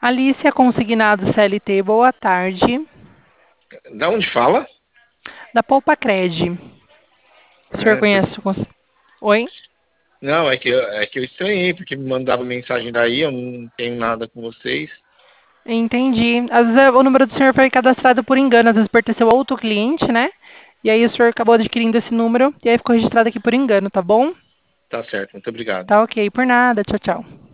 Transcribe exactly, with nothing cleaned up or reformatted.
Alicia, consignado C L T, boa tarde. Da onde fala? Da Poupacred. O senhor É, por- conhece o... cons- Oi? Não, é que, eu- é que eu estranhei, porque me mandavam mensagem daí, eu não tenho nada com vocês. Entendi. Às vezes o número do senhor foi cadastrado por engano, às vezes pertenceu a outro cliente, né? E aí o senhor acabou adquirindo esse número e aí ficou registrado aqui por engano, tá bom? Tá certo, muito obrigado. Tá ok, por nada. Tchau, tchau.